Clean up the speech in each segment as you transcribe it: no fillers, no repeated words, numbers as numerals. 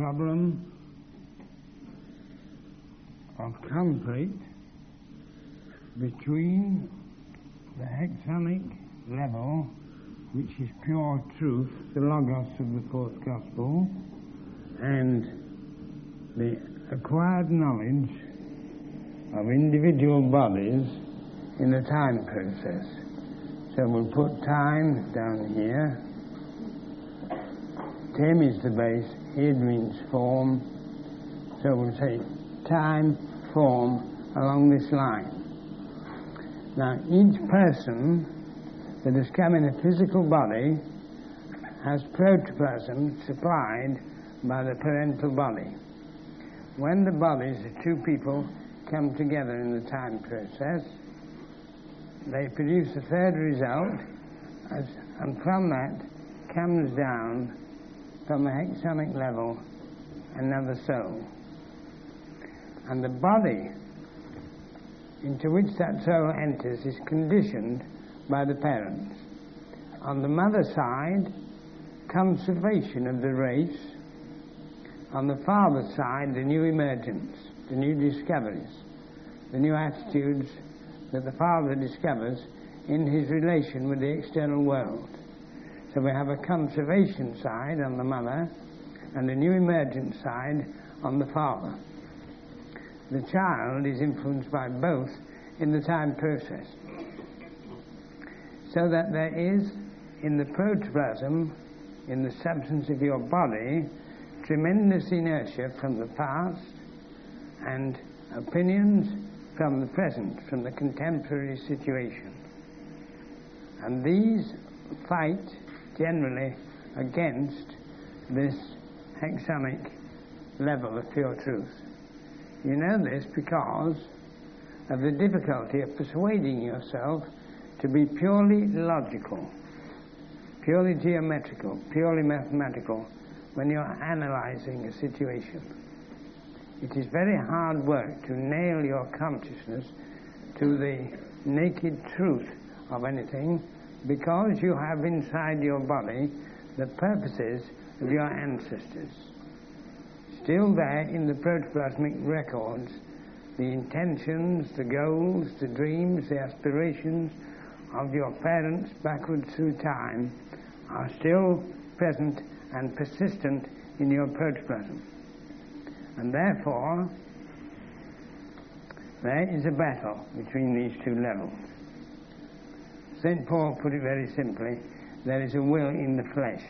problem of conflict between the hexamic level, which is pure truth, the Logos of the fourth Gospel, and the acquired knowledge of individual bodies in the time process. So we'll put time down here. Tim is the base, id means form, so we'll say time, form, along this line. Now each person that has come in a physical body has protoplasm supplied by the parental body. When the bodies of two people come together in the time process, they produce a third result, and from that comes down from the hexamic level another soul. And the body into which that soul enters is conditioned by the parents. On the mother side, conservation of the race. On the father side, the new emergence, the new discoveries, the new attitudes that the father discovers in his relation with the external world. So we have a conservation side on the mother and a new emergent side on the father. The child is influenced by both in the time process. So that there is, in the protoplasm, in the substance of your body, tremendous inertia from the past and opinions from the present, from the contemporary situation. And these fight generally against this hexamic level of pure truth. You know this because of the difficulty of persuading yourself to be purely logical, purely geometrical, purely mathematical when you're analyzing a situation. It is very hard work to nail your consciousness to the naked truth of anything, because you have inside your body the purposes of your ancestors. Still there in the protoplasmic records, the intentions, the goals, the dreams, the aspirations of your parents backwards through time are still present and persistent in your protoplasm. And therefore, there is a battle between these two levels. St. Paul put it very simply, there is a will in the flesh.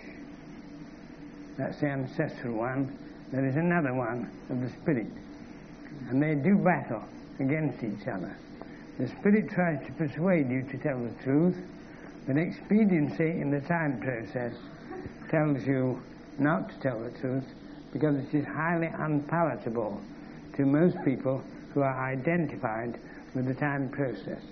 That's the ancestral one. There is another one of the spirit. And they do battle against each other. The spirit tries to persuade you to tell the truth, but expediency in the time process tells you not to tell the truth, because it is highly unpalatable to most people who are identified with the time process.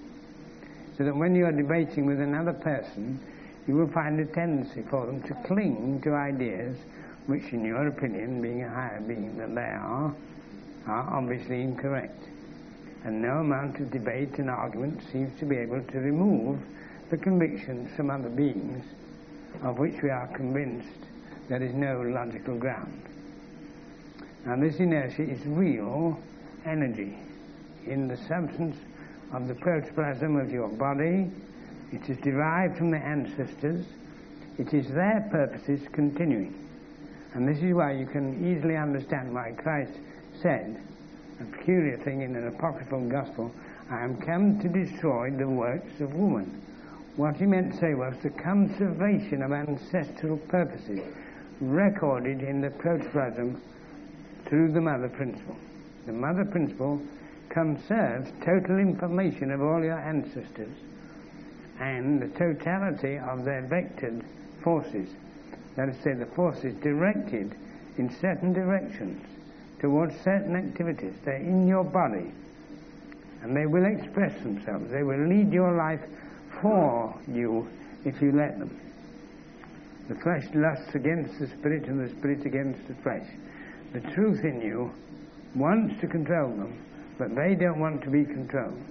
So that when you are debating with another person, you will find a tendency for them to cling to ideas which, in your opinion, being a higher being than they are obviously incorrect. And no amount of debate and argument seems to be able to remove the convictions from other beings of which we are convinced there is no logical ground. Now this inertia is real energy in the substance of the protoplasm of your body. It is derived from the ancestors. It is their purposes continuing. And this is why you can easily understand why Christ said, a peculiar thing in an apocryphal gospel, I am come to destroy the works of woman. What he meant to say was the conservation of ancestral purposes recorded in the protoplasm through the mother principle. The mother principle conserves total information of all your ancestors and the totality of their vectored forces. That is to say, the forces directed in certain directions towards certain activities. They're in your body, and they will express themselves. They will lead your life for you if you let them. The flesh lusts against the spirit, and the spirit against the flesh. The truth in you wants to control them, but they don't want to be controlled.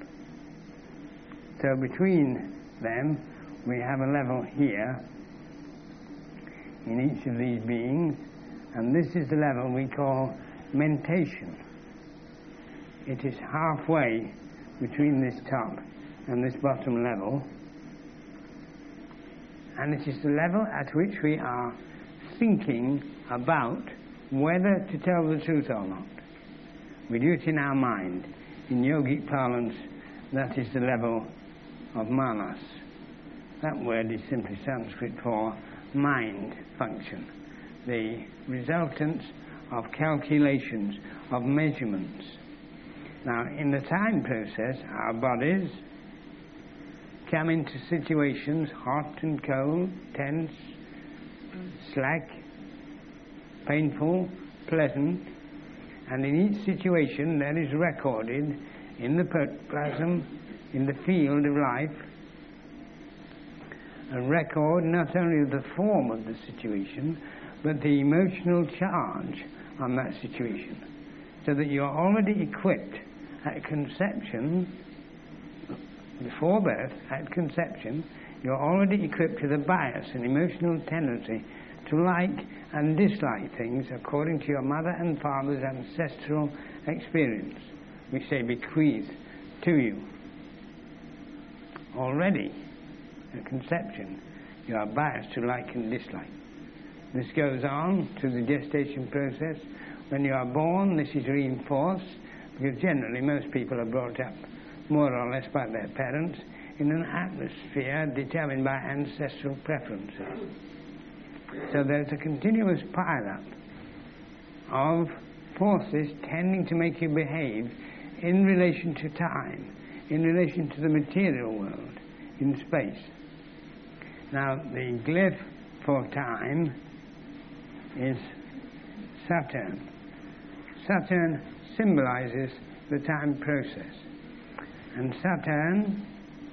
So between them, we have a level here in each of these beings, and And this is the level we call mentation. It is halfway between this top and this bottom level, and it is the level at which we are thinking about whether to tell the truth or not. We do it in our mind. In yogic parlance, that is the level of manas. That word is simply Sanskrit for mind function, the resultants of calculations, of measurements. Now, in the time process, our bodies come into situations hot and cold, tense, slack, painful, pleasant, and in each situation there is recorded in the protoplasm, in the field of life, a record not only of the form of the situation, but the emotional charge on that situation, so that you are already equipped at conception, before birth, at conception, you're already equipped with a bias, an emotional tendency to like and dislike things according to your mother and father's ancestral experience, which they bequeath to you. Already, at conception, you are biased to like and dislike. This goes on to the gestation process. When you are born, this is reinforced, because generally most people are brought up more or less by their parents in an atmosphere determined by ancestral preferences. So there's a continuous pile-up of forces tending to make you behave in relation to time, in relation to the material world, in space. Now, the glyph for time is Saturn. Saturn symbolizes the time process. And Saturn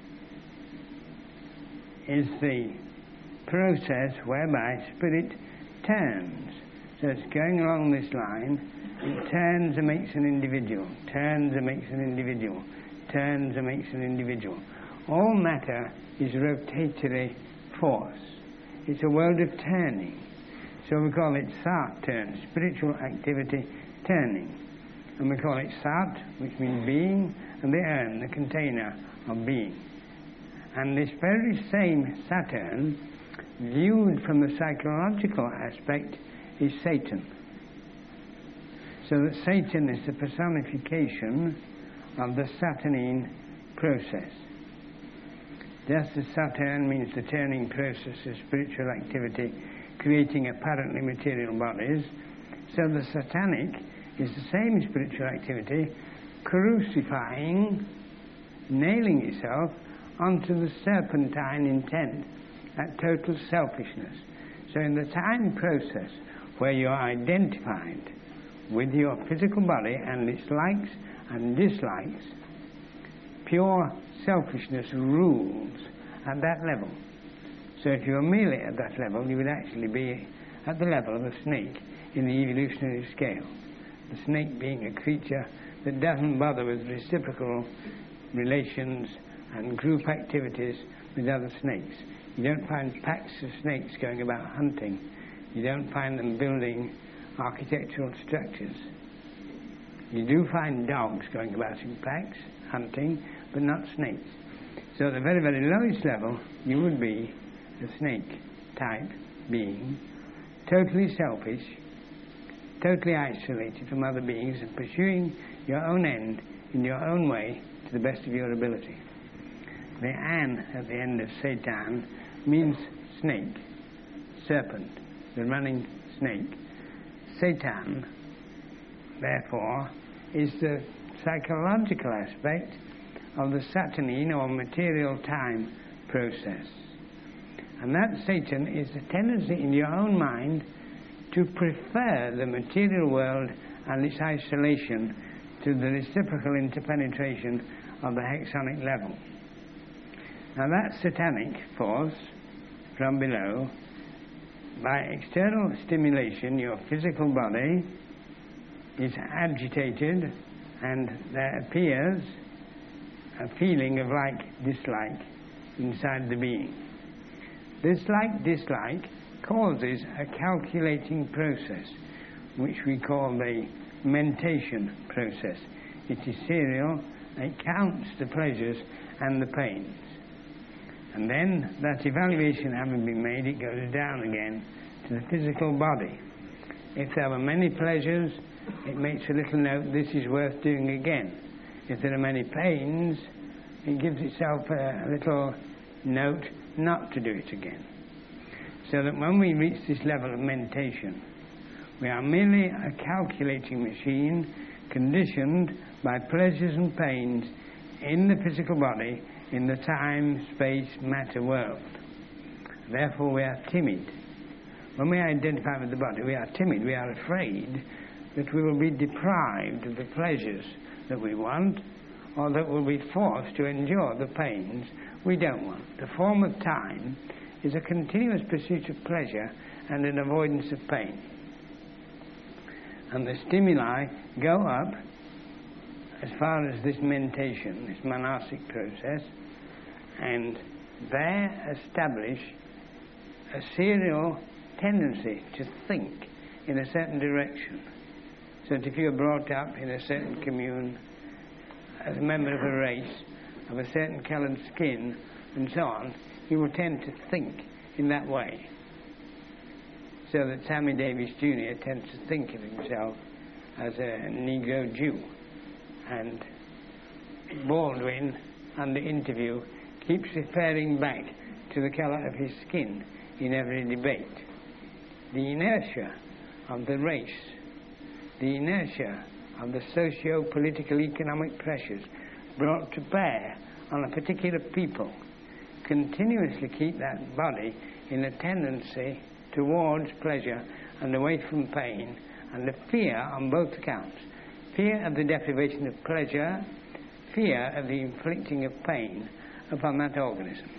is the process whereby spirit turns. So it's going along this line, it turns and makes an individual, turns and makes an individual, turns and makes an individual. All matter is rotatory force. It's a world of turning. So we call it Saturn, spiritual activity turning. And we call it Sat, which means being, and the urn, the container of being. And this very same Saturn, viewed from the psychological aspect, is Satan. So that Satan is the personification of the Saturnine process. Just as Saturn means the turning process of spiritual activity, creating apparently material bodies, so the Satanic is the same spiritual activity, crucifying, nailing itself onto the serpentine intent at total selfishness. So in the time process where you are identified with your physical body and its likes and dislikes, pure selfishness rules at that level. So if you were merely at that level, you would actually be at the level of a snake in the evolutionary scale. The snake being a creature that doesn't bother with reciprocal relations and group activities with other snakes. You don't find packs of snakes going about hunting. You don't find them building architectural structures. You do find dogs going about in packs, hunting, but not snakes. So at the very, very lowest level, you would be a snake-type being, totally selfish, totally isolated from other beings and pursuing your own end in your own way to the best of your ability. The an at the end of Satan means snake, serpent, the running snake. Satan, therefore, is the psychological aspect of the Saturnine or material time process. And that Satan is the tendency in your own mind to prefer the material world and its isolation to the reciprocal interpenetration of the hexonic level. Now that satanic force from below, by external stimulation, your physical body is agitated and there appears a feeling of like-dislike inside the being. This like-dislike causes a calculating process which we call the mentation process. It is serial, it counts the pleasures and the pains. And then, that evaluation having been made, it goes down again to the physical body. If there were many pleasures, it makes a little note, this is worth doing again. If there are many pains, it gives itself a little note not to do it again. So that when we reach this level of mentation, we are merely a calculating machine conditioned by pleasures and pains in the physical body, in the time, space, matter world. Therefore we are timid. When we identify with the body, we are timid, we are afraid that we will be deprived of the pleasures that we want, or that we'll be forced to endure the pains we don't want. The form of time is a continuous pursuit of pleasure and an avoidance of pain. And the stimuli go up as far as this mentation, this monastic process, and there establish a serial tendency to think in a certain direction. So that if you're brought up in a certain commune, as a member of a race, of a certain coloured skin, and so on, you will tend to think in that way. So that Sammy Davis Jr. tends to think of himself as a Negro Jew. And Baldwin, under interview, keeps referring back to the colour of his skin in every debate. The inertia of the race, the inertia of the socio-political economic pressures brought to bear on a particular people continuously keep that body in a tendency towards pleasure and away from pain, and the fear on both accounts. Fear of the deprivation of pleasure, fear of the inflicting of pain upon that organism.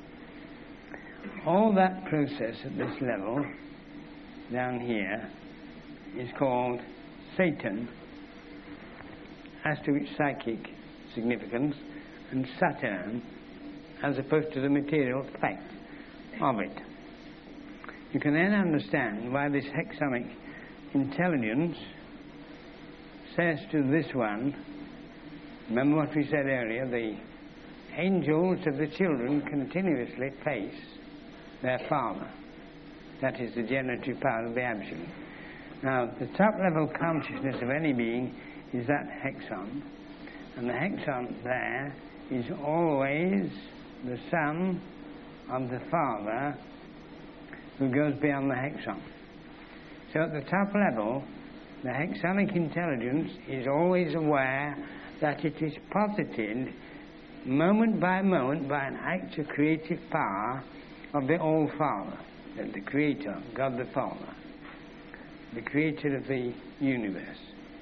All that process at this level, down here, is called Satan, as to its psychic significance, and Saturn, as opposed to the material fact of it. You can then understand why this hexonic intelligence says to this one, remember what we said earlier, the angels of the children continuously face their Father. That is the generative power of the Absolute. Now, the top level consciousness of any being is that hexon, and the hexon there is always the Son of the Father who goes beyond the hexon. So at the top level, the hexonic intelligence is always aware that it is posited moment by moment by an act of creative power of the All-Father, the Creator, God the Father, the Creator of the universe.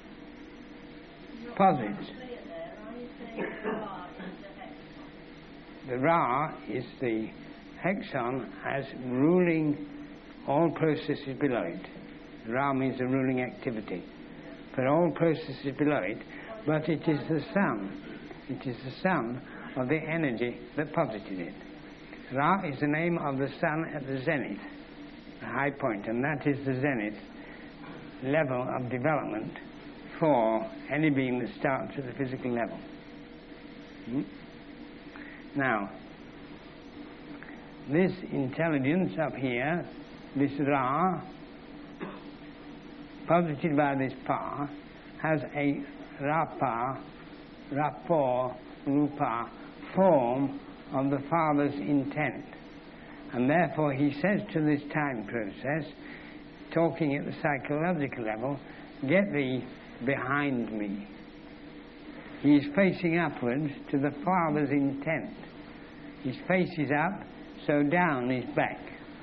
Posits. The Ra is the hexon as ruling all processes below it. Ra means the ruling activity for all processes below it, but it is the Sun. It is the Sun of the energy that posited it. Ra is the name of the Sun at the zenith, the high point, and that is the zenith level of development for any being that starts at the physical level. Now, this intelligence up here, this Ra, posited by this power, has a Rapa, Rapport, Rupa form of the Father's intent. And therefore he says to this time process, talking at the psychological level, get thee behind me. He is facing upwards to the Father's intent. His face is up, so down his back.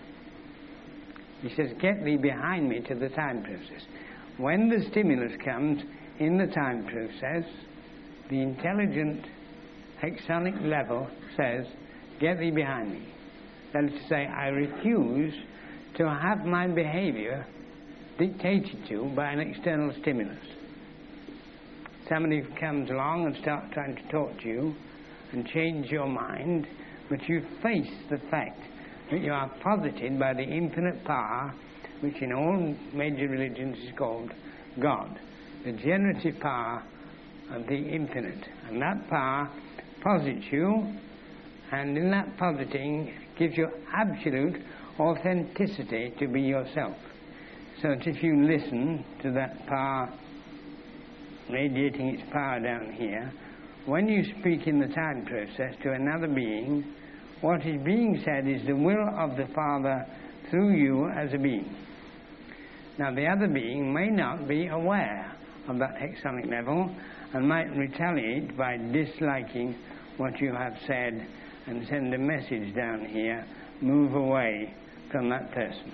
He says, get thee behind me to the time process. When the stimulus comes in the time process, the intelligent hexonic level says, get thee behind me. That is to say, I refuse to have my behavior dictated to by an external stimulus. Somebody comes along and starts trying to talk to you and change your mind, but you face the fact that you are posited by the infinite power which in all major religions is called God, the generative power of the infinite. And that power posits you, and in that positing gives you absolute authenticity to be yourself. So that if you listen to that power radiating its power down here, when you speak in the time process to another being, what is being said is the will of the Father through you as a being. Now the other being may not be aware of that hexonic level and might retaliate by disliking what you have said and send a message down here, move away from that person.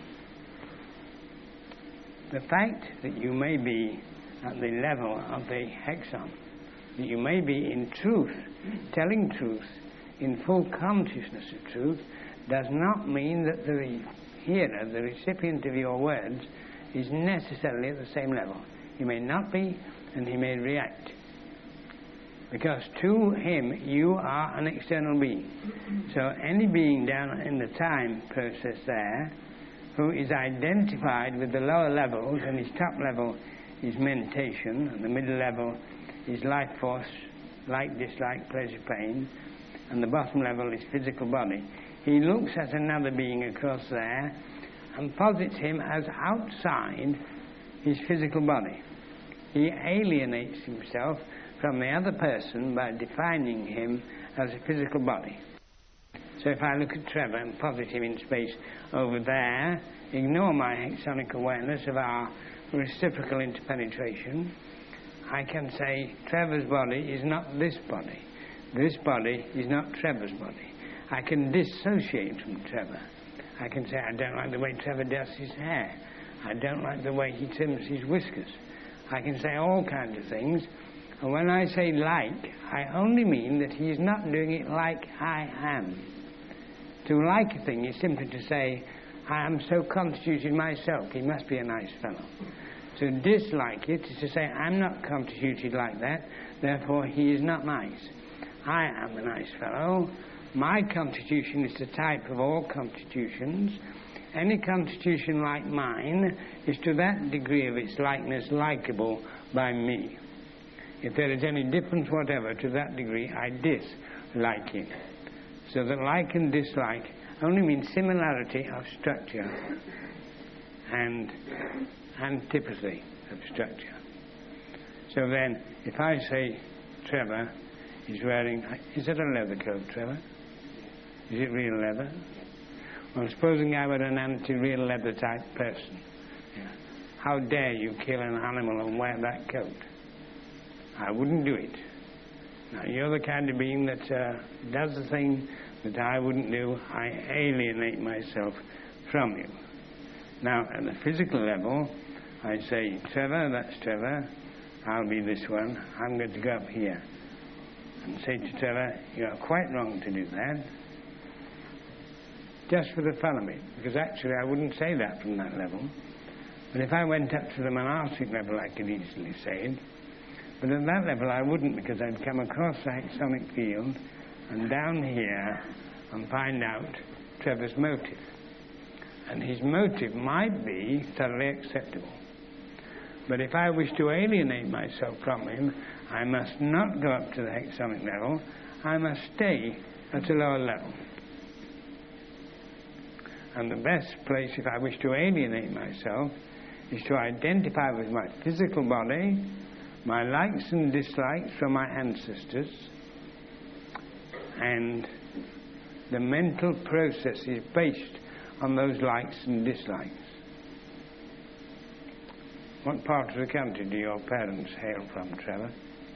The fact that you may be at the level of the hexon, that you may be in truth, telling truth, in full consciousness of truth, does not mean that the hearer, the recipient of your words, is necessarily at the same level. He may not be, and he may react. Because to him, you are an external being. So any being down in the time process there, who is identified with the lower levels, and his top level is mentation, and the middle level is life force, like, dislike, pleasure, pain, and the bottom level is physical body. He looks at another being across there and posits him as outside his physical body. He alienates himself from the other person by defining him as a physical body. So if I look at Trevor and posit him in space over there, ignore my hexonic awareness of our reciprocal interpenetration, I can say Trevor's body is not this body. This body is not Trevor's body. I can dissociate from Trevor. I can say, I don't like the way Trevor does his hair. I don't like the way he trims his whiskers. I can say all kinds of things. And when I say like, I only mean that he is not doing it like I am. To like a thing is simply to say, I am so constituted myself, he must be a nice fellow. To dislike it is to say, I'm not constituted like that, therefore he is not nice. I am a nice fellow. My constitution is the type of all constitutions. Any constitution like mine is to that degree of its likeness likable by me. If there is any difference whatever to that degree, I dislike it. So that like and dislike only mean similarity of structure and antipathy of structure. So then, if I say Trevor is wearing, is it a leather coat, Trevor? Is it real leather? Well, supposing I were an anti-real leather type person, how dare you kill an animal and wear that coat? I wouldn't do it. Now, you're the kind of being that does the thing that I wouldn't do. I alienate myself from you. Now, at the physical level, I say, Trevor, that's Trevor. I'll be this one. I'm going to go up here and say to Trevor, you're quite wrong to do that. Just for the fun of it. Because actually I wouldn't say that from that level. But if I went up to the monastic level, I could easily say it. But at that level I wouldn't, because I'd come across the hexonic field and down here and find out Trevor's motive. And his motive might be thoroughly acceptable. But if I wish to alienate myself from him, I must not go up to the hexonic level. I must stay at a lower level. And the best place, if I wish to alienate myself, is to identify with my physical body, my likes and dislikes from my ancestors, and the mental process is based on those likes and dislikes. What part of the country do your parents hail from, Trevor?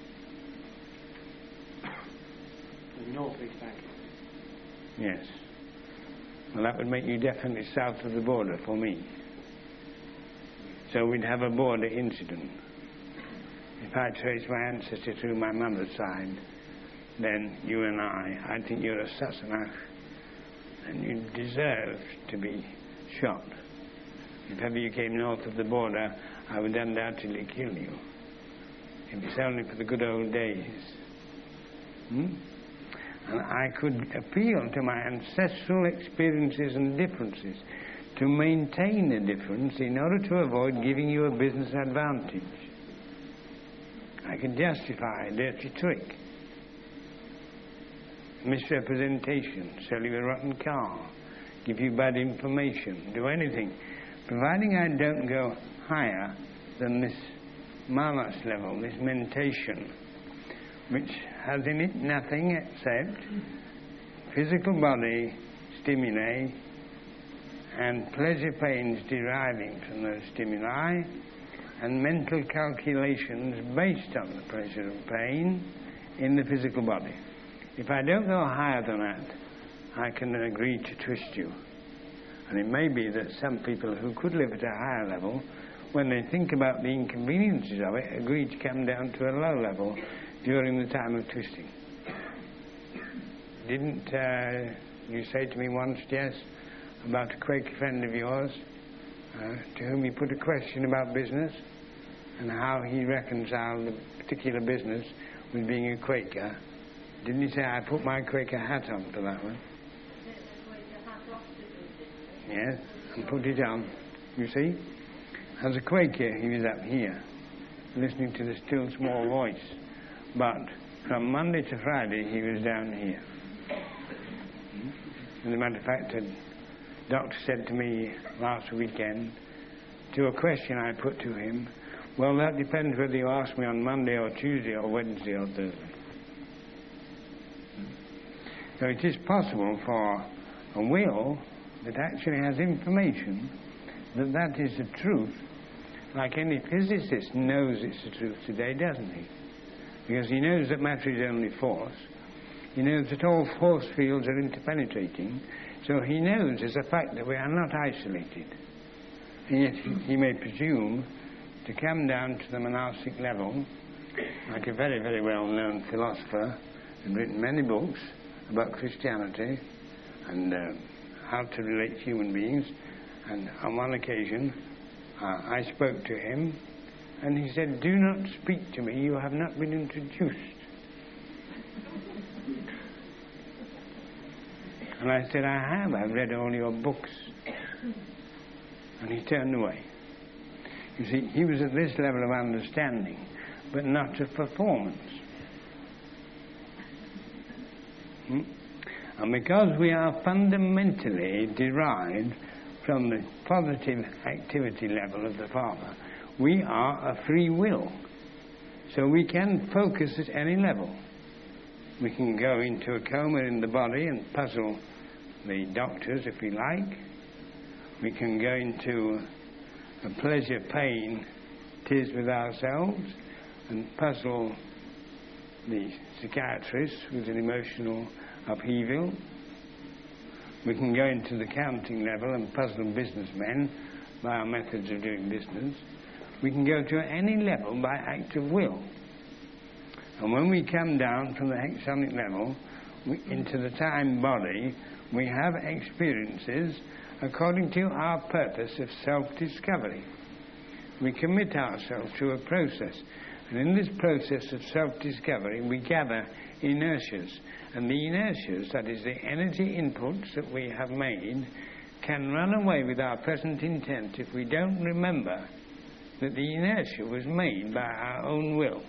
The north-east Anglia. Yes. Well, that would make you definitely south of the border for me. So we'd have a border incident. If I trace my ancestry through my mother's side, then you and I think you're a Sassanach, and you deserve to be shot. If ever you came north of the border, I would undoubtedly kill you. If it's only for the good old days. And I could appeal to my ancestral experiences and differences to maintain a difference in order to avoid giving you a business advantage. I can justify a dirty trick, misrepresentation, sell you a rotten car, give you bad information, do anything, providing I don't go higher than this manas level, this mentation, which has in it nothing except physical body stimuli and pleasure pains deriving from those stimuli and mental calculations based on the pleasure and pain in the physical body. If I don't go higher than that, I can agree to twist you. And it may be that some people who could live at a higher level, when they think about the inconveniences of it, agree to come down to a low level during the time of twisting. Didn't you say to me once, Jess, about a Quaker friend of yours to whom you put a question about business and how he reconciled the particular business with being a Quaker? Didn't you say I put my Quaker hat on for that one? Yes, and put it on. You see? As a Quaker, he was up here, listening to the still small voice. But from Monday to Friday, he was down here. As a matter of fact, the doctor said to me last weekend, to a question I put to him, well, that depends whether you ask me on Monday or Tuesday or Wednesday or Thursday. So it is possible for a will that actually has information that that is the truth, like any physicist knows it's the truth today, doesn't he? Because he knows that matter is only force. He knows that all force fields are interpenetrating. So he knows as a fact that we are not isolated. And yet he may presume to come down to the monastic level, like a very, very well-known philosopher who's written many books about Christianity and how to relate to human beings. And on one occasion, I spoke to him, and he said, "Do not speak to me, you have not been introduced." And I said, "I have, I've read all your books." And he turned away. You see, he was at this level of understanding, but not of performance. And because we are fundamentally derived from the positive activity level of the Father, we are a free will. So we can focus at any level. We can go into a coma in the body and puzzle the doctors, if we like. We can go into a pleasure-pain tis with ourselves and puzzle the psychiatrists with an emotional upheaval. We can go into the counting level and puzzle businessmen by our methods of doing business. We can go to any level by act of will. And when we come down from the hexonic level into the time body, we have experiences according to our purpose of self-discovery. We commit ourselves to a process. And in this process of self-discovery, we gather inertias. And the inertias, that is the energy inputs that we have made, can run away with our present intent if we don't remember that the inertia was made by our own will.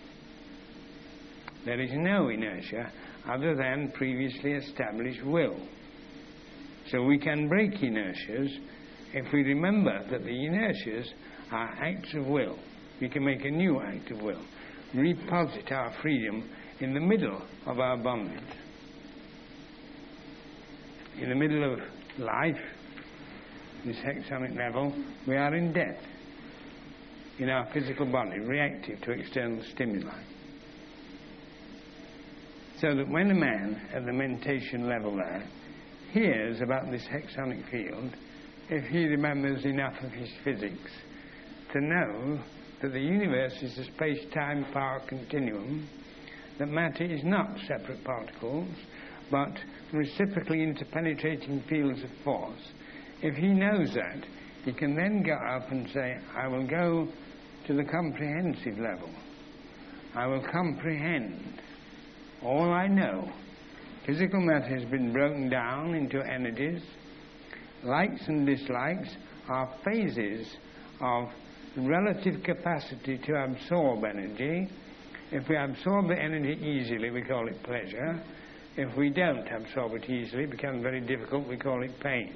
There is no inertia other than previously established will. So we can break inertias if we remember that the inertias are acts of will. We can make a new act of will, reposit our freedom in the middle of our bondage. In the middle of life, this hexonic level, we are in death in our physical body, reactive to external stimuli. So that when a man at the mentation level there hears about this hexonic field, if he remembers enough of his physics to know that the universe is a space-time power continuum, that matter is not separate particles, but reciprocally interpenetrating fields of force, if he knows that, he can then go up and say, I will go to the comprehensive level. I will comprehend all I know. Physical matter has been broken down into energies, likes and dislikes are phases of relative capacity to absorb energy. If we absorb the energy easily, we call it pleasure. If we don't absorb it easily, it becomes very difficult, we call it pain.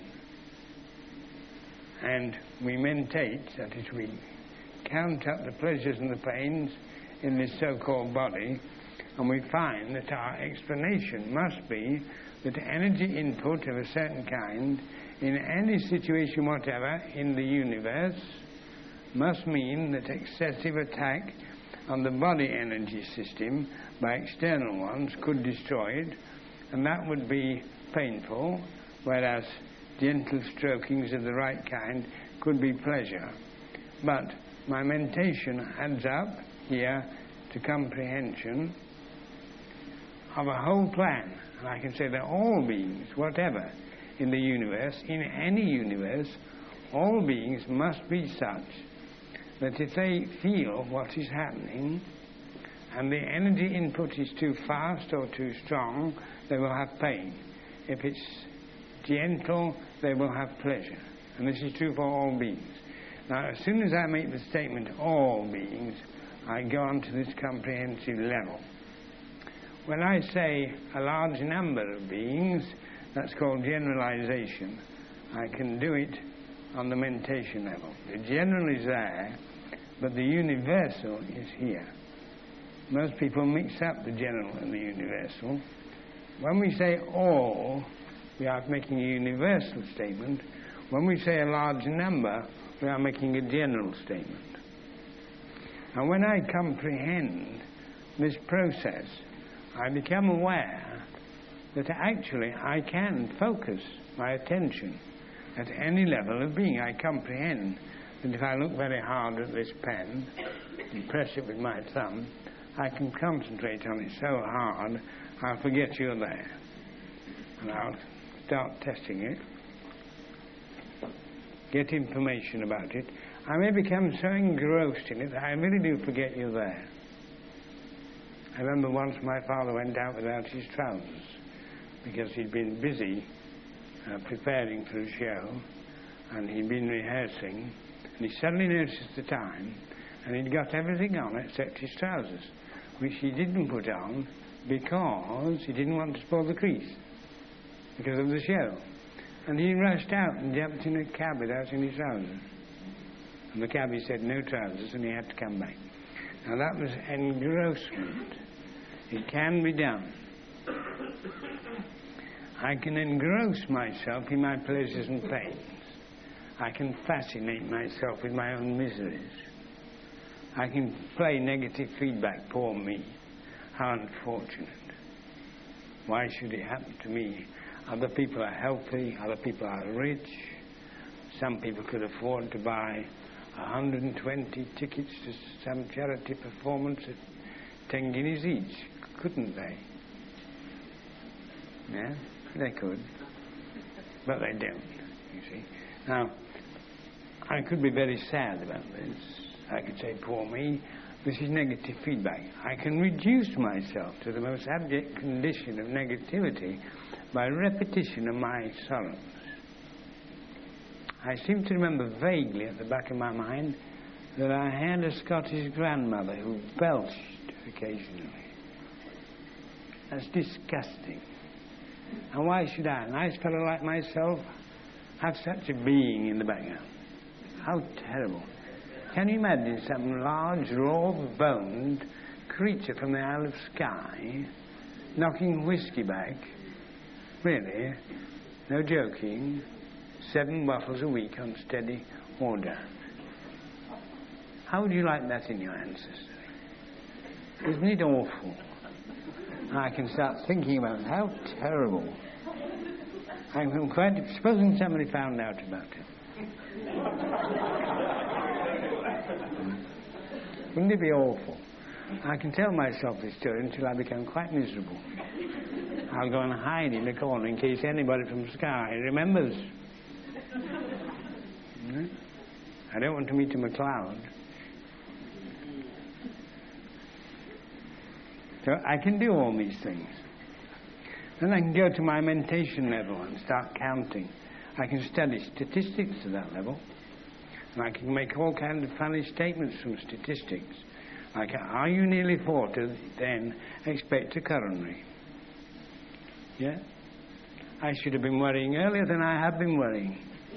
And we mentate, that is, we count up the pleasures and the pains in this so-called body, and we find that our explanation must be that energy input of a certain kind in any situation whatever in the universe must mean that excessive attack on the body energy system by external ones could destroy it, and that would be painful, whereas gentle strokings of the right kind could be pleasure. But my mentation adds up here to comprehension of a whole plan, and I can say that all beings, whatever, in the universe, in any universe, all beings must be such that if they feel what is happening and the energy input is too fast or too strong, they will have pain. If it's gentle, they will have pleasure. And this is true for all beings. Now, as soon as I make the statement all beings, I go on to this comprehensive level. When I say a large number of beings, that's called generalization. I can do it on the mentation level. The general is there, but the universal is here. Most people mix up the general and the universal. When we say all, we are making a universal statement. When we say a large number, we are making a general statement. And when I comprehend this process, I become aware that actually I can focus my attention at any level of being. I comprehend that if I look very hard at this pen and press it with my thumb, I can concentrate on it so hard I'll forget you're there. And I'll start testing it, get information about it. I may become so engrossed in it that I really do forget you're there. I remember once my father went out without his trousers because he'd been busy preparing for a show, and he'd been rehearsing, and he suddenly noticed the time, and he'd got everything on except his trousers, which he didn't put on because he didn't want to spoil the crease because of the show. And he rushed out and jumped in a cab without any trousers. And the cabbie said no trousers, and he had to come back. Now that was engrossment. It can be done. I can engross myself in my pleasures and pains. I can fascinate myself with my own miseries. I can play negative feedback, poor me. How unfortunate. Why should it happen to me? Other people are healthy, other people are rich. Some people could afford to buy 120 tickets to some charity performance at 10 guineas each, couldn't they? Yeah, they could. But they don't, you see. Now, I could be very sad about this. I could say, poor me, this is negative feedback. I can reduce myself to the most abject condition of negativity by repetition of my sorrows. I seem to remember vaguely at the back of my mind that I had a Scottish grandmother who belched occasionally. That's disgusting. And why should I, a nice fellow like myself, have such a being in the background? How terrible. Can you imagine some large, raw-boned creature from the Isle of Skye knocking whiskey back? Really? No joking. 7 bottles a week on steady order. How would you like that in your ancestry? Isn't it awful? I can start thinking about it. How terrible. I'm quite... Supposing somebody found out about it. Wouldn't it be awful? I can tell myself this story until I become quite miserable. I'll go and hide in the corner in case anybody from Skye remembers. I don't want to meet a MacLeod. So I can do all these things. Then I can go to my mentation level and start counting. I can study statistics to that level. And I can make all kinds of funny statements from statistics. Like, are you nearly 40? Then expect a coronary. Yeah? I should have been worrying earlier than I have been worrying.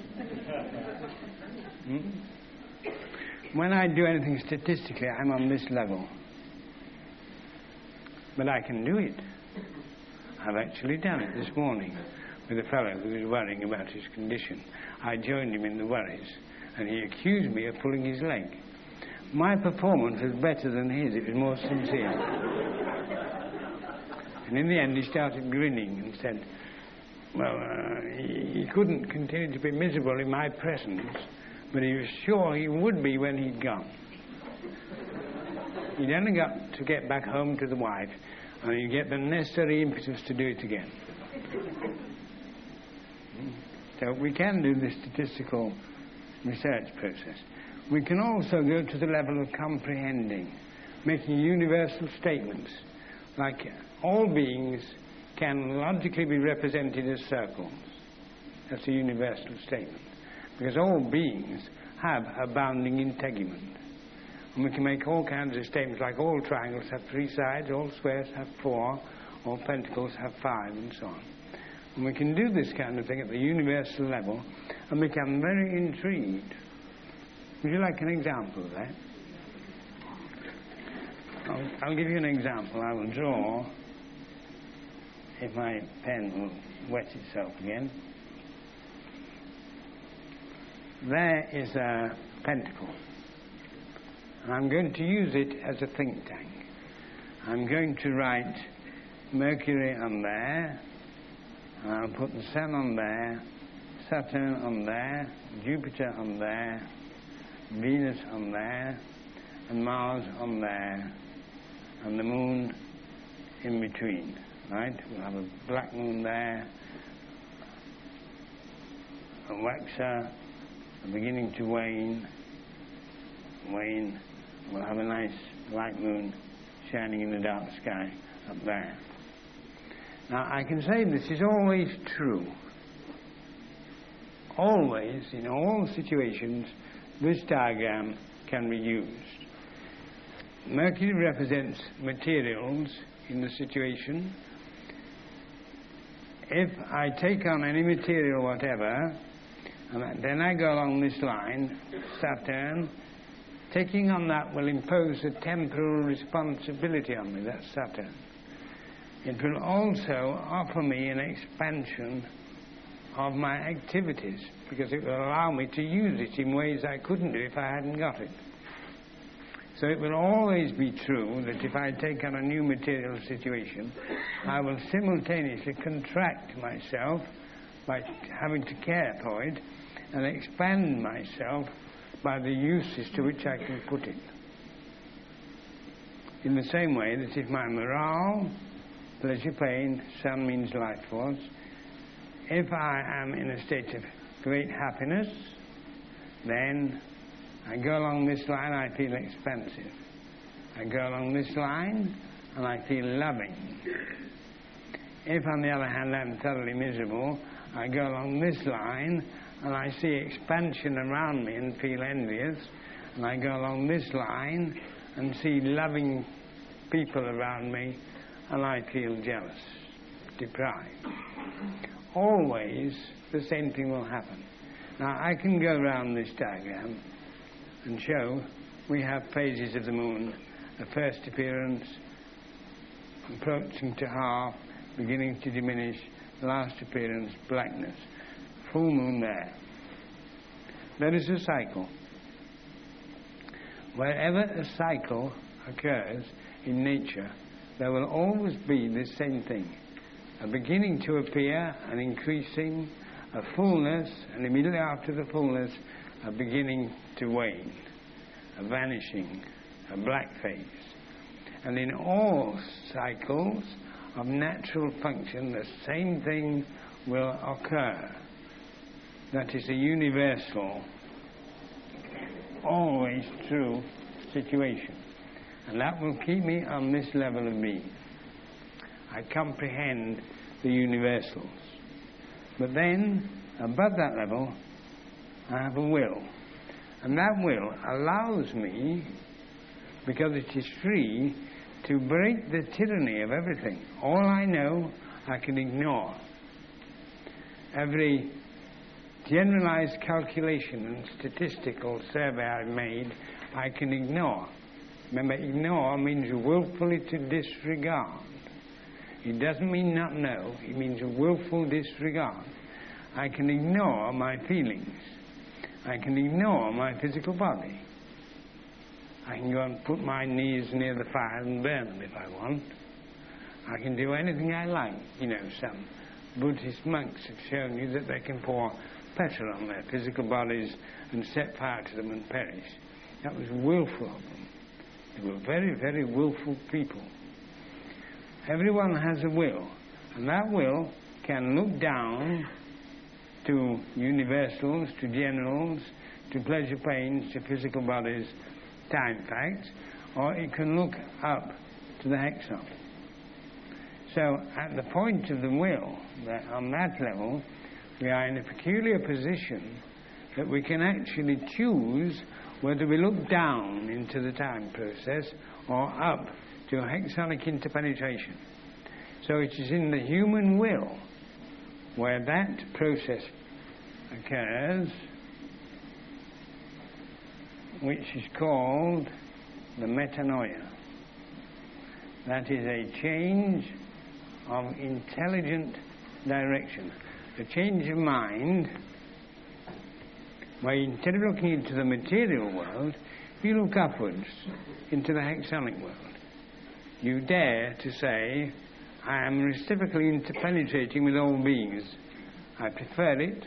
When I do anything statistically, I'm on this level. But I can do it. I've actually done it this morning with a fellow who was worrying about his condition. I joined him in the worries, and he accused me of pulling his leg. My performance was better than his. It was more sincere. And in the end, he started grinning and said, well, he couldn't continue to be miserable in my presence, but he was sure he would be when he'd gone. He'd only got to get back home to the wife, and he'd get the necessary impetus to do it again. So we can do the statistical research process. We can also go to the level of comprehending, making universal statements, like all beings can logically be represented as circles. That's a universal statement, because all beings have a bounding integument. And we can make all kinds of statements like all triangles have 3 sides, all squares have 4, all pentacles have 5, and so on. And we can do this kind of thing at the universal level and become very intrigued. Would you like an example of that? I'll give you an example. I will draw, if my pen will wet itself again. There is a pentacle. And I'm going to use it as a think tank. I'm going to write Mercury on there, and I'll put the Sun on there, Saturn on there, Jupiter on there, Venus on there, and Mars on there, and the Moon in between, right? We'll have a black moon there, a waxer, beginning to wane. We'll have a nice light moon shining in the dark sky up there. Now, I can say this is always true. Always, in all situations, this diagram can be used. Mercury represents materials in the situation. If I take on any material whatever, and then I go along this line, Saturn, taking on that will impose a temporal responsibility on me, that's Saturn. It will also offer me an expansion of my activities, because it will allow me to use it in ways I couldn't do if I hadn't got it. So it will always be true that if I take on a new material situation, I will simultaneously contract myself by having to care for it, and expand myself by the uses to which I can put it. In the same way that if my morale, pleasure, pain, sun means life force, if I am in a state of great happiness, then I go along this line, I feel expansive. I go along this line, and I feel loving. If, on the other hand, I'm thoroughly miserable, I go along this line, and I see expansion around me and feel envious. And I go along this line and see loving people around me, and I feel jealous, deprived. Always the same thing will happen. Now, I can go around this diagram and show we have phases of the moon. The first appearance, approaching to half, beginning to diminish, last appearance, blackness. Full moon there. There is a cycle. Wherever a cycle occurs in nature, there will always be the same thing. A beginning to appear, an increasing, a fullness, and immediately after the fullness, a beginning to wane, a vanishing, a black phase. And in all cycles of natural function, the same thing will occur. That is a universal, always true situation. And that will keep me on this level of being. I comprehend the universals. But then Above that level, I have a will. And that will allows me, because it is free, to break the tyranny of everything. All I know, I can ignore. Every generalized calculation and statistical survey I've made, I can ignore. Remember, ignore means willfully to disregard. It doesn't mean not know, it means willful disregard. I can ignore my feelings. I can ignore my physical body. I can go and put my knees near the fire and burn them if I want. I can do anything I like. You know, some Buddhist monks have shown you that they can pour petrol on their physical bodies and set fire to them and perish. That was willful of them. They were very, very willful people. Everyone has a will, and that will can look down to universals, to generals, to pleasure pains, to physical bodies, time facts, or it can look up to the hexon. So at the point of the will, on that level, we are in a peculiar position that we can actually choose whether we look down into the time process or up to hexonic interpenetration. So it is in the human will where that process occurs, which is called the metanoia. That is a change of intelligent direction, a change of mind, where instead of looking into the material world, you look upwards into the hexonic world. You dare to say, I am reciprocally interpenetrating with all beings. I prefer it,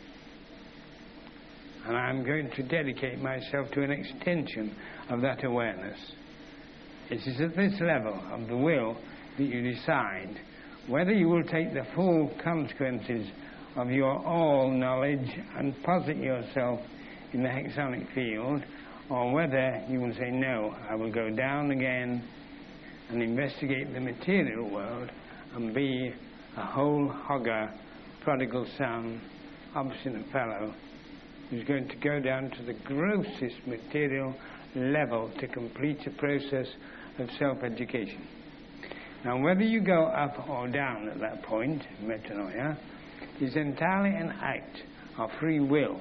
and I'm going to dedicate myself to an extension of that awareness. It is at this level of the will that you decide whether you will take the full consequences of your all knowledge and posit yourself in the hexonic field, or whether you will say, no, I will go down again and investigate the material world and be a whole hogger, prodigal son, obstinate fellow who's going to go down to the grossest material level to complete a process of self-education. Now, whether you go up or down at that point, metanoia, is entirely an act of free will.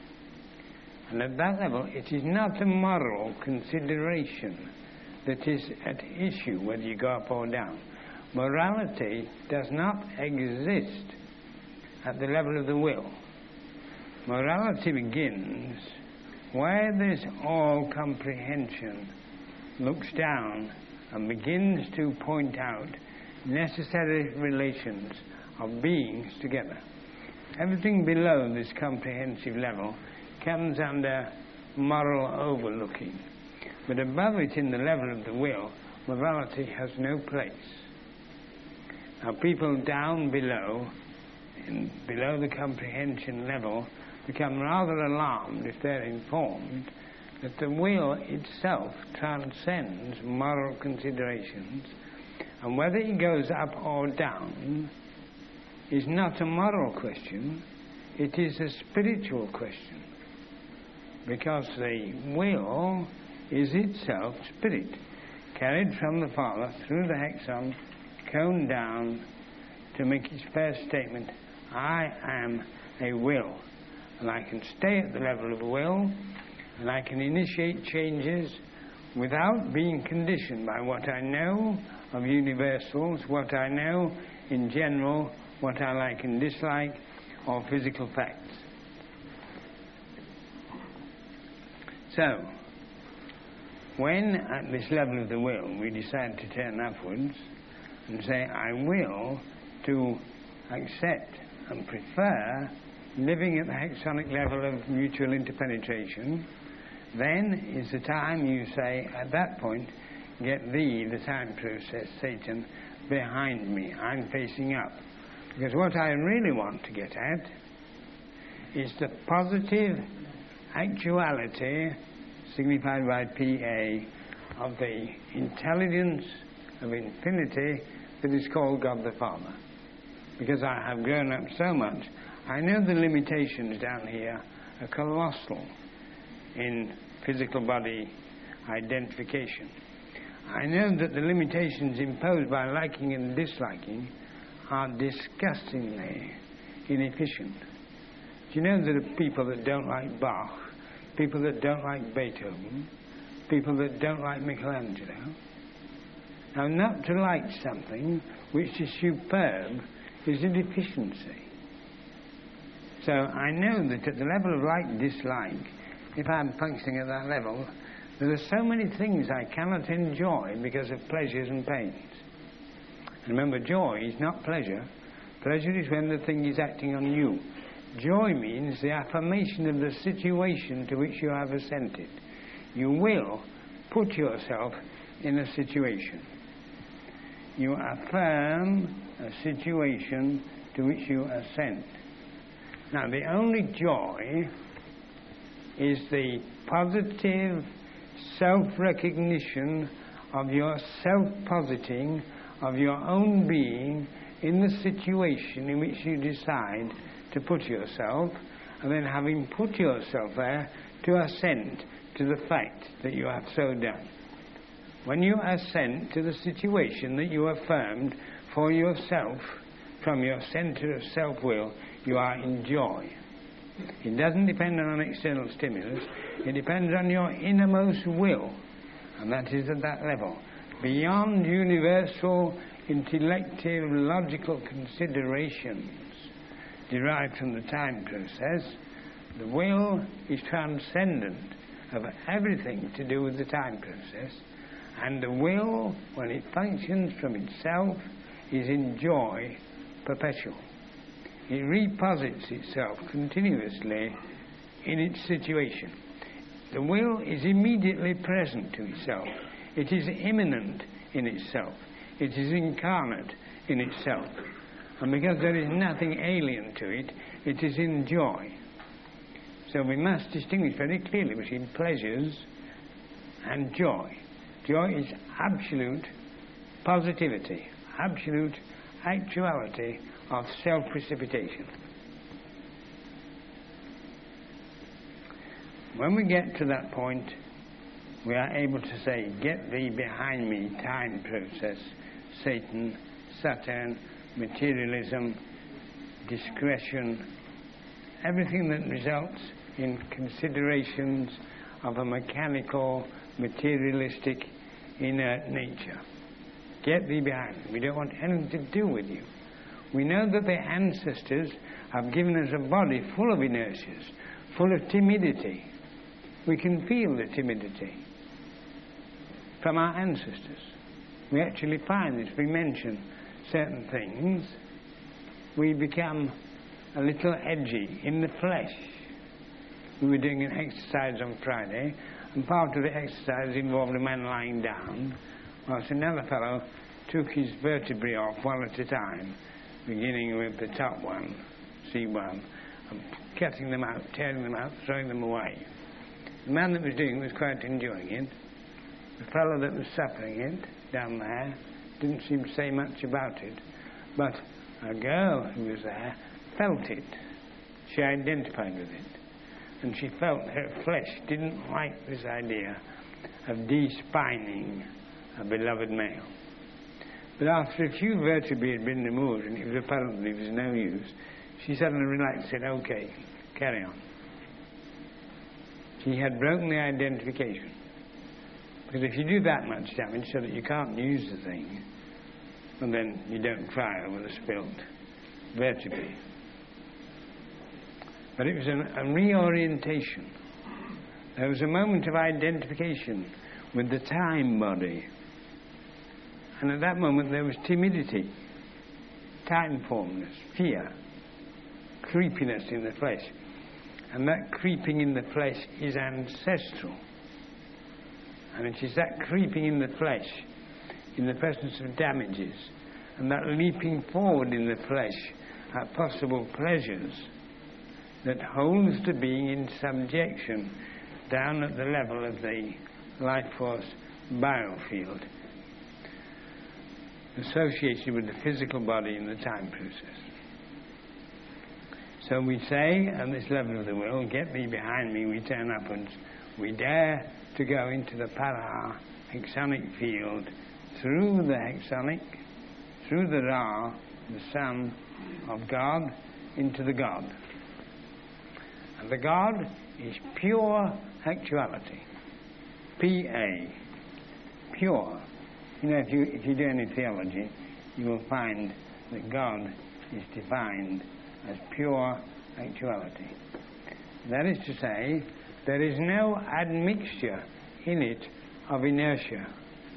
And at that level, it is not a moral consideration that is at issue whether you go up or down. Morality does not exist at the level of the will. Morality begins where this all comprehension looks down and begins to point out necessary relations of beings together. Everything below this comprehensive level comes under moral overlooking. But above it, in the level of the will, morality has no place. Now, people down below, below the comprehension level, become rather alarmed if they're informed that the will itself transcends moral considerations, and whether it goes up or down is not a moral question, it is a spiritual question, because the will is itself spirit, carried from the Father through the hexon, coned down to make its first statement, I am a will, and I can stay at the level of a will, and I can initiate changes without being conditioned by what I know of universals, what I know in general, what I like and dislike, or physical facts. So, when at this level of the will we decide to turn upwards and say, I will to accept and prefer living at the hexonic level of mutual interpenetration, then is the time you say, at that point, get thee, the time process, Satan, behind me. I'm facing up. Because what I really want to get at is the positive actuality, signified by PA, of the intelligence of infinity that is called God the Father. Because I have grown up so much, I know the limitations down here are colossal in physical body identification. I know that the limitations imposed by liking and disliking are disgustingly inefficient. Do you know there are people that don't like Bach, people that don't like Beethoven, people that don't like Michelangelo? Now, not to like something which is superb is a deficiency. So I know that at the level of like-dislike, if I'm functioning at that level, there are so many things I cannot enjoy because of pleasures and pains. And remember, joy is not pleasure. Pleasure is when the thing is acting on you. Joy means the affirmation of the situation to which you have assented. You will put yourself in a situation. You affirm a situation to which you assent. Now, the only joy is the positive self-recognition of your self-positing of your own being in the situation in which you decide to put yourself, and then having put yourself there, to assent to the fact that you have so done. When you assent to the situation that you affirmed for yourself from your center of self-will, you are in joy. It doesn't depend on an external stimulus. It depends on your innermost will, and that is at that level. Beyond universal intellective logical considerations derived from the time process, the will is transcendent of everything to do with the time process, and the will, when it functions from itself, is in joy perpetual. It reposits itself continuously in its situation. The will is immediately present to itself. It is immanent in itself. It is incarnate in itself. And because there is nothing alien to it, it is in joy. So we must distinguish very clearly between pleasures and joy. Joy is absolute positivity, absolute actuality of self-precipitation. When we get to that point, we are able to say, "Get thee behind me, time process, Satan, Saturn, materialism, discretion, everything that results in considerations of a mechanical, materialistic, inert nature. Get thee behind me. We don't want anything to do with you. We know that the ancestors have given us a body full of inertias, full of timidity. We can feel the timidity from our ancestors. We actually find this. We mention certain things. We become a little edgy in the flesh. We were doing an exercise on Friday, and part of the exercise involved a man lying down, whilst another fellow took his vertebrae off one at a time, beginning with the top one, C1, and cutting them out, tearing them out, throwing them away. The man that was doing it was quite enjoying it. The fellow that was suffering it down there didn't seem to say much about it, but a girl who was there felt it. She identified with it, and she felt her flesh didn't like this idea of de-spining a beloved male. But after a few vertebrae had been removed, and it was apparently of no use, she suddenly relaxed and said, "Okay, carry on." She had broken the identification. Because if you do that much damage so that you can't use the thing, and then you don't cry over the spilt vertebrae. But it was a reorientation. There was a moment of identification with the time body. And at that moment there was timidity, time-formness, fear, creepiness in the flesh. And that creeping in the flesh is ancestral. And it is that creeping in the flesh, in the presence of damages, and that leaping forward in the flesh at possible pleasures, that holds the being in subjection down at the level of the life force biofield, associated with the physical body in the time process. So we say, at this level of the will, get thee behind me, we turn upwards. We dare to go into the para, hexonic field, through the hexonic, through the Ra, the Son of God, into the God. And the God is pure actuality. P-A. Pure. You know, if you do any theology, you will find that God is defined as pure actuality. That is to say, there is no admixture in it of inertia.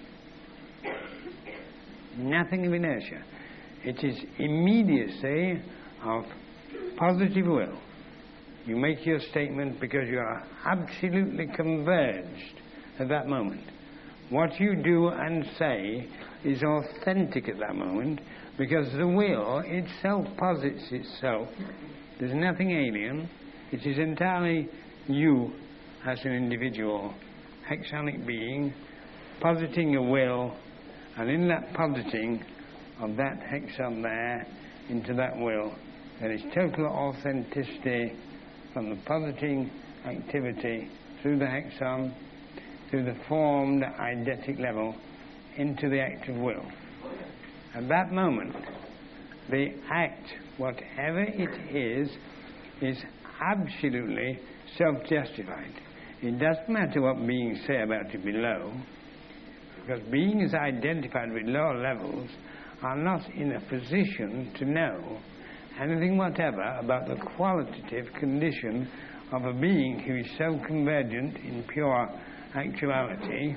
Nothing of inertia. It is immediacy of positive will. You make your statement because you are absolutely converged at that moment. What you do and say is authentic at that moment because the will itself posits itself. There's nothing alien. It is entirely you as an individual, hexonic being, positing a will, and in that positing of that hexon there into that will, there is total authenticity from the positing activity through the hexon, through the formed eidetic level, into the act of will. At that moment, the act, whatever it is absolutely self-justified. It doesn't matter what beings say about it below, because beings identified with lower levels are not in a position to know anything whatever about the qualitative condition of a being who is so convergent in pure actuality.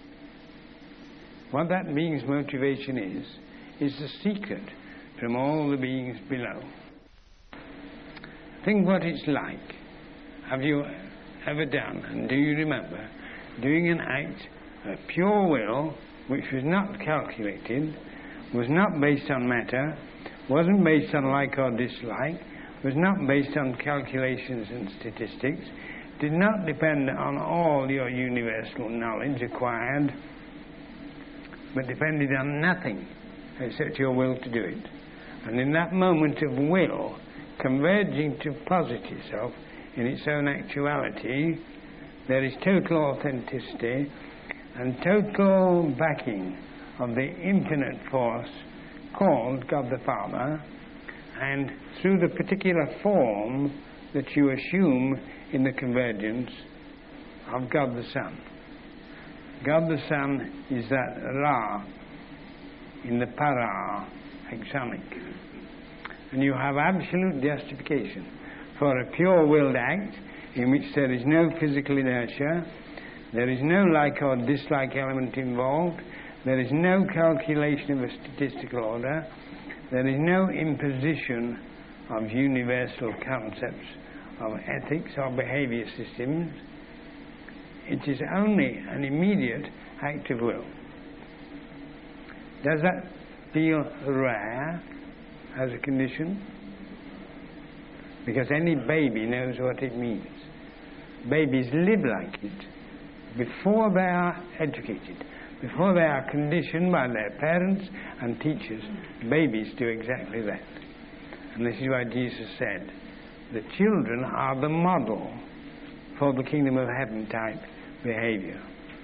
What that being's motivation is the secret from all the beings below. Think what it's like. Have you ever done, and do you remember, doing an act of pure will which was not calculated, was not based on matter, wasn't based on like or dislike, was not based on calculations and statistics, did not depend on all your universal knowledge acquired, but depended on nothing except your will to do it. And in that moment of will, converging to posit itself in its own actuality, there is total authenticity and total backing of the infinite force called God the Father, and through the particular form that you assume in the convergence of God the Son. God the Son is that Ra in the para hexonic. And you have absolute justification for a pure-willed act in which there is no physical inertia, there is no like or dislike element involved, there is no calculation of a statistical order, there is no imposition of universal concepts of ethics or behavior systems. It is only an immediate act of will. Does that feel rare as a condition? Because any baby knows what it means. Babies live like it before they are educated, before they are conditioned by their parents and teachers. Babies do exactly that. And this is why Jesus said, the children are the model for the kingdom of heaven type behavior.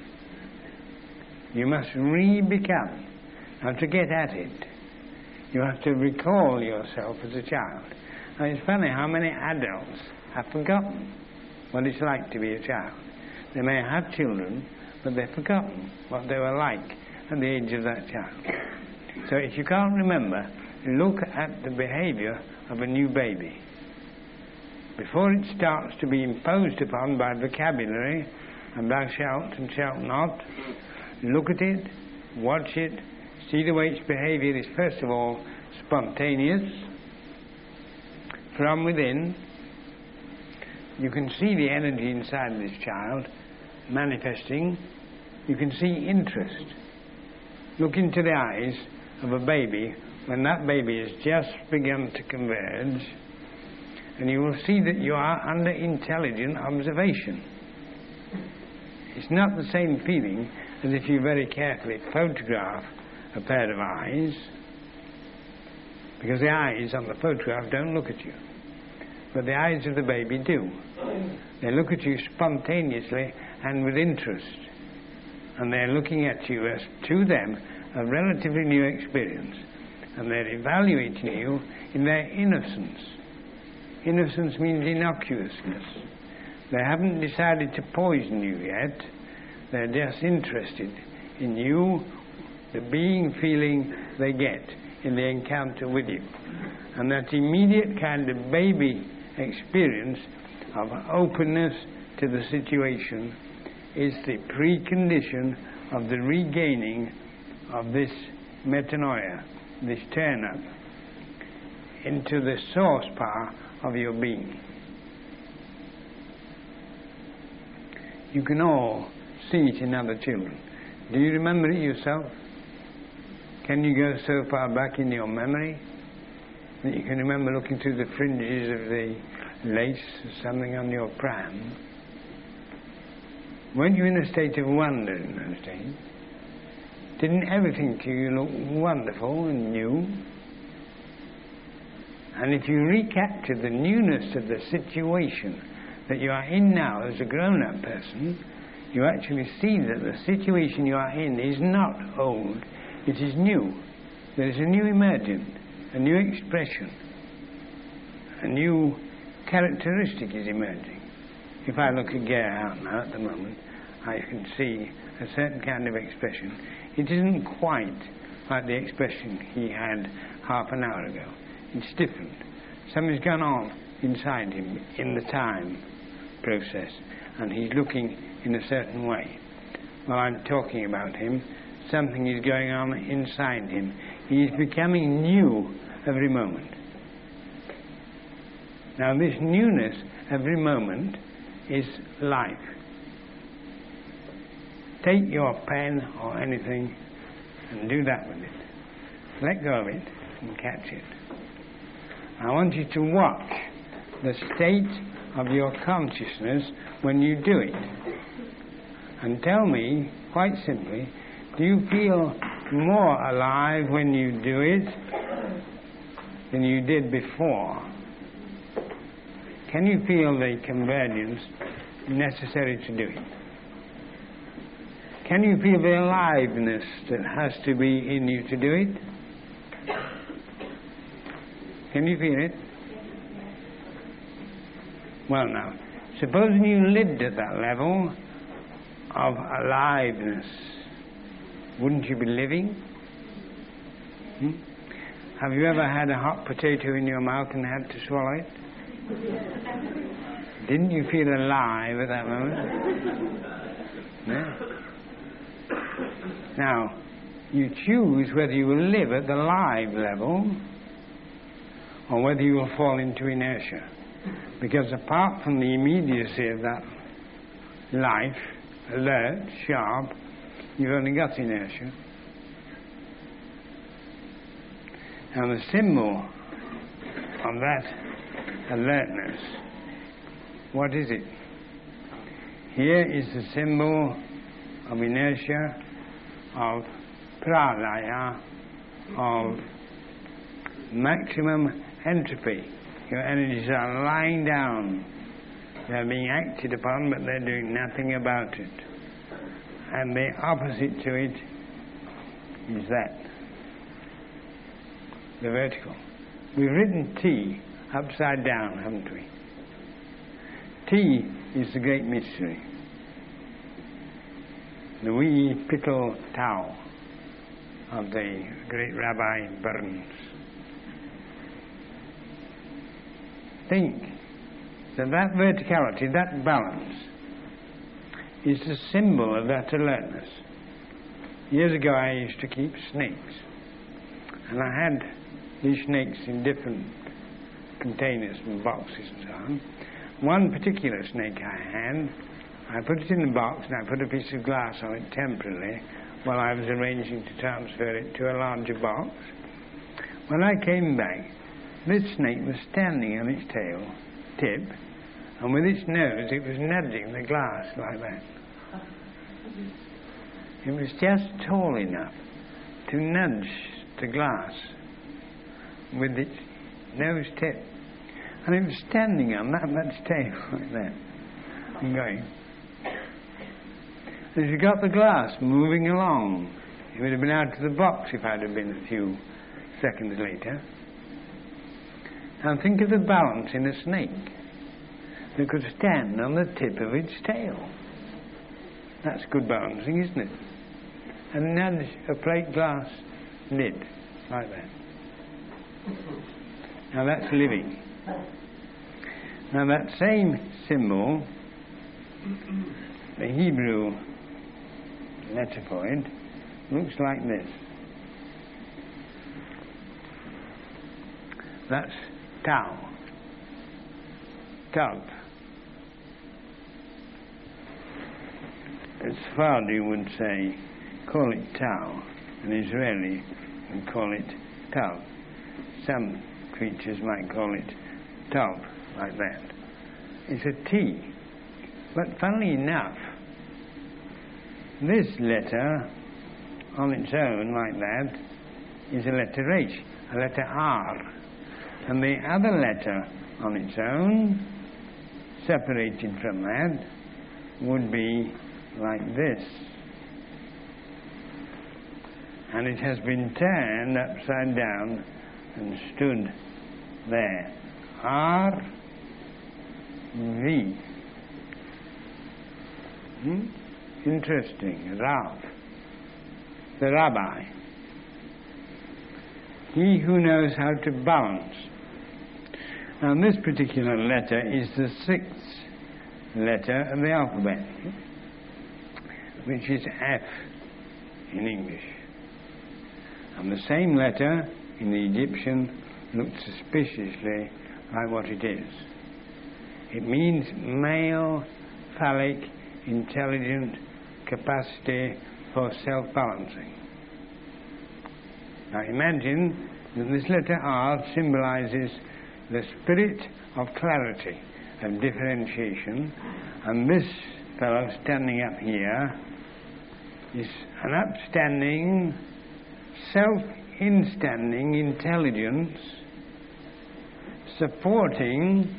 You must re-become. And to get at it, you have to recall yourself as a child. And it's funny how many adults have forgotten what it's like to be a child. They may have children, but they've forgotten what they were like at the age of that child. So if you can't remember, look at the behavior of a new baby. Before it starts to be imposed upon by vocabulary, and thou shalt and shalt not, look at it, watch it, see the way its behavior is first of all spontaneous. From within, you can see the energy inside this child manifesting. You can see interest. Look into the eyes of a baby when that baby has just begun to converge, and you will see that you are under intelligent observation. It's not the same feeling as if you very carefully photograph a pair of eyes, because the eyes on the photograph don't look at you. but the eyes of the baby do. They look at you spontaneously and with interest. And they're looking at you as, to them, a relatively new experience. And they're evaluating you in their innocence. Innocence means innocuousness. They haven't decided to poison you yet. They're just interested in you, the being feeling they get in the encounter with you. And that immediate kind of baby experience of openness to the situation is the precondition of the regaining of this metanoia, this turn-up into the source power of your being. You can all see it in other children. Do you remember it yourself? Can you go so far back in your memory that you can remember looking through the fringes of the lace or something on your pram? Weren't you in a state of wonder in those days? Didn't everything to you look wonderful and new? And if you recapture the newness of the situation that you are in now as a grown-up person, you actually see that the situation you are in is not old, it is new. There is a new emergent, a new expression, a new characteristic is emerging. If I look at Gerhard now at the moment, I can see a certain kind of expression. It isn't quite like the expression he had half an hour ago. It's different. Something's gone on inside him in the time process, and he's looking in a certain way. While I'm talking about him, something is going on inside him. He is becoming new every moment. Now, this newness every moment is life. Take your pen or anything and do that with it. Let go of it and catch it. I want you to watch the state of your consciousness when you do it. And tell me, quite simply, do you feel more alive when you do it than you did before? Can you feel the convergence necessary to do it? Can you feel the aliveness that has to be in you to do it? Can you feel it? Well now, supposing you lived at that level of aliveness, wouldn't you be living? Have you ever had a hot potato in your mouth and had to swallow it? Didn't you feel alive at that moment? No. Now, you choose whether you will live at the live level or whether you will fall into inertia. Because apart from the immediacy of that life, alert, sharp, you've only got inertia. Now the symbol of that alertness, what is it? Here is the symbol of inertia, of pralaya, of maximum entropy. Your energies are lying down. They're being acted upon, but they're doing nothing about it. And the opposite to it is that, the vertical. We've written T upside down, haven't we? T is the great mystery. The wee pittle Tao of the great Rabbi Burns. Think that that verticality, that balance, is the symbol of that alertness. Years ago I used to keep snakes, and I had these snakes in different containers and boxes and so on. One particular snake I put it in the box and I put a piece of glass on it temporarily while I was arranging to transfer it to a larger box. When I came back, this snake was standing on its tail tip, and with its nose it was nudging the glass like that. It was just tall enough to nudge the glass with its nose tip. And it was standing on that much tail like that, and going. As you got the glass moving along, it would have been out of the box if I'd have been a few seconds later. And think of the balance in a snake that could stand on the tip of its tail. That's good balancing, isn't it? And nudge a plate glass lid like that. Now that's living. Now that same symbol, the Hebrew letter for it, looks like this. That's Tau. Tav. As Sephardi would say, call it Tau. An Israeli would call it Tav. Some creatures might call it Tav, like that. It's a T. But funnily enough, this letter on its own, like that, is a letter H, a letter R. And the other letter on its own, separated from that, would be like this. And it has been turned upside down and stood there. R, V. Interesting. Rav, the rabbi. He who knows how to balance. Now this particular letter is the 6th letter of the alphabet, which is F in English. And the same letter in the Egyptian looked suspiciously like what it is. It means male, phallic, intelligent capacity for self-balancing. Now imagine that this letter R symbolizes the spirit of clarity and differentiation, and this fellow standing up here is an upstanding, self-instanding intelligence supporting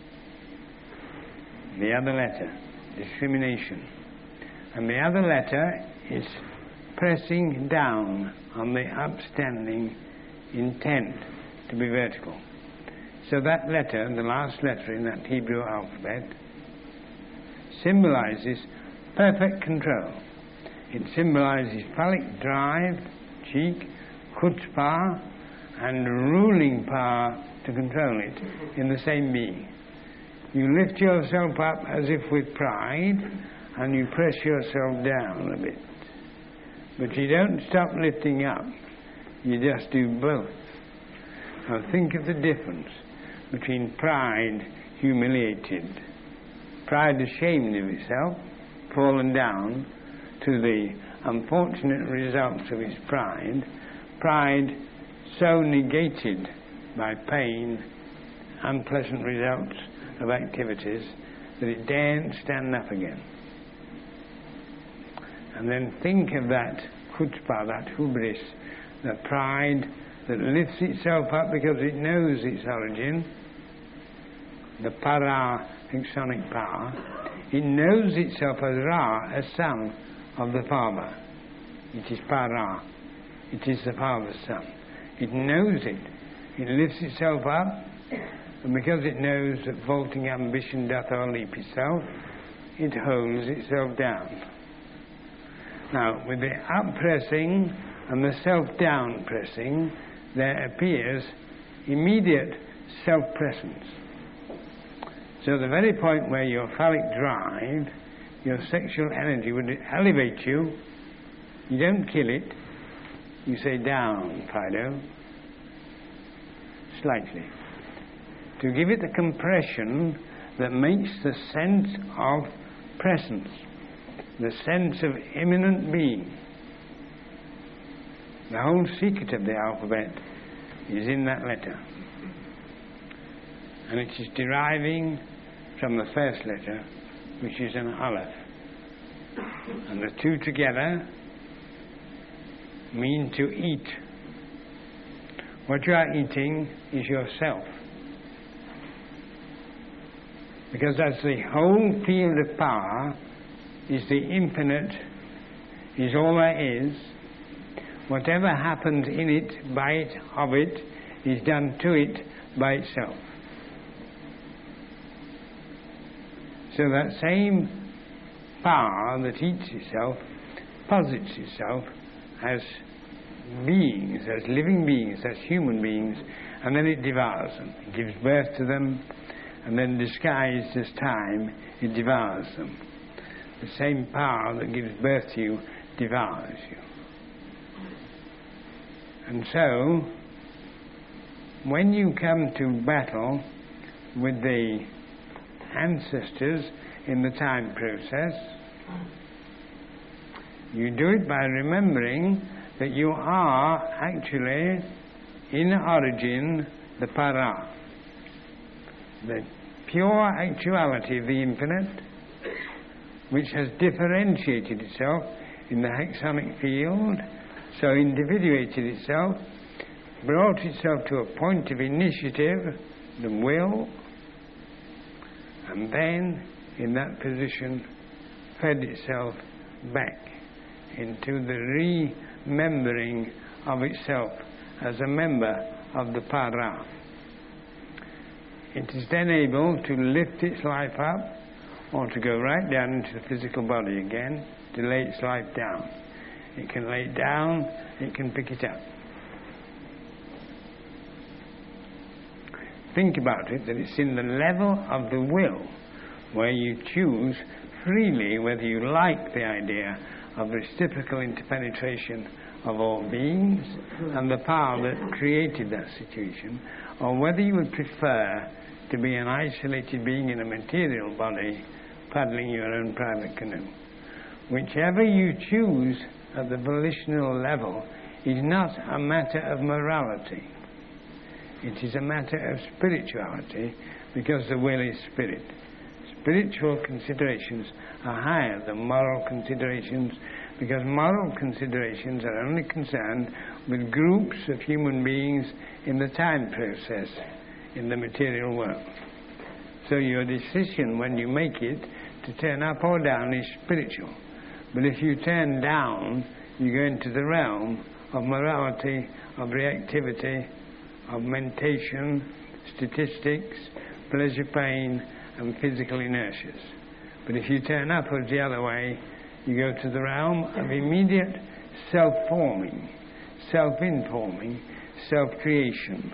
the other letter, discrimination. And the other letter is pressing down on the upstanding intent to be vertical. So that letter, the last letter in that Hebrew alphabet, symbolizes perfect control. It symbolizes phallic drive, cheek, chutzpah, and ruling power to control it in the same being. You lift yourself up as if with pride, and you press yourself down a bit. But you don't stop lifting up, you just do both. Now think of the difference between pride humiliated, pride ashamed of itself, fallen down to the unfortunate results of its pride, pride so negated by pain, unpleasant results of activities, that it daren't stand up again. And then think of that chutzpah, that hubris, that pride that lifts itself up because it knows its origin, the para, exonic power. It knows itself as Ra, a son of the Father. It is para. It is the Father's son. It knows it. It lifts itself up, and because it knows that vaulting ambition doth o'erleap itself, it holds itself down. Now, with the up-pressing and the self-down-pressing, there appears immediate self-presence. So the very point where your phallic drive, your sexual energy would elevate you, you don't kill it, you say down, Fido, slightly, to give it the compression that makes the sense of presence, the sense of immanent being. The whole secret of the alphabet is in that letter. And it is deriving from the first letter, which is an aleph. And the two together mean to eat. What you are eating is yourself. Because as the whole field of power is the infinite, is all there is, whatever happens in it, by it, of it, is done to it by itself. So that same power that eats itself posits itself as beings, as living beings, as human beings, and then it devours them. It gives birth to them, and then disguised as time, it devours them. The same power that gives birth to you devours you. And so, when you come to battle with the ancestors in the time process, you do it by remembering that you are actually, in origin, the para, the pure actuality of the infinite, which has differentiated itself in the hexonic field, so individuated itself, brought itself to a point of initiative, the will, and then, in that position, fed itself back into the remembering of itself as a member of the para. It is then able to lift its life up, or to go right down into the physical body again, to lay its life down. It can lay it down, it can pick it up. Think about it, that it's in the level of the will where you choose freely whether you like the idea of reciprocal interpenetration of all beings and the power that created that situation, or whether you would prefer to be an isolated being in a material body paddling your own private canoe. Whichever you choose at the volitional level is not a matter of morality. It is a matter of spirituality, because the will is spirit. Spiritual considerations are higher than moral considerations, because moral considerations are only concerned with groups of human beings in the time process in the material world. So your decision when you make it to turn up or down is spiritual. But if you turn down, you go into the realm of morality, of reactivity, of mentation, statistics, pleasure, pain, and physical inertias. But if you turn upwards the other way, you go to the realm of immediate self-forming, self-informing, self-creation.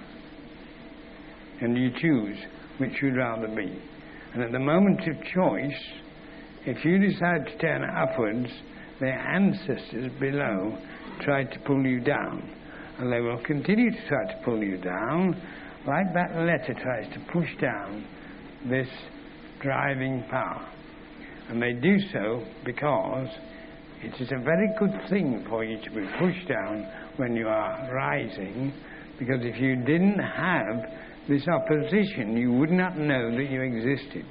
And you choose which you'd rather be. And at the moment of choice, if you decide to turn upwards, their ancestors below tried to pull you down. And they will continue to try to pull you down, like that letter tries to push down this driving power. And they do so because it is a very good thing for you to be pushed down when you are rising, because if you didn't have this opposition, you would not know that you existed.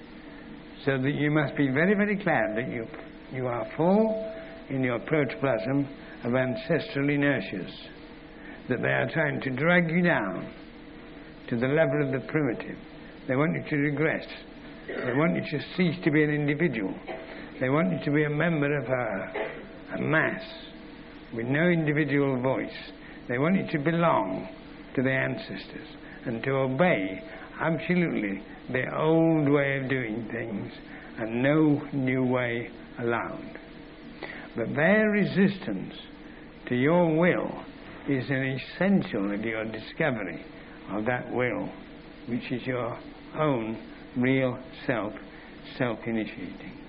So that you must be very, very glad that you are full in your protoplasm of ancestral inertias, that they are trying to drag you down to the level of the primitive. They want you to regress. They want you to cease to be an individual. They want you to be a member of a mass with no individual voice. They want you to belong to the ancestors and to obey absolutely the old way of doing things and no new way allowed. But their resistance to your will is an essential of your discovery of that will, which is your own real self-initiating.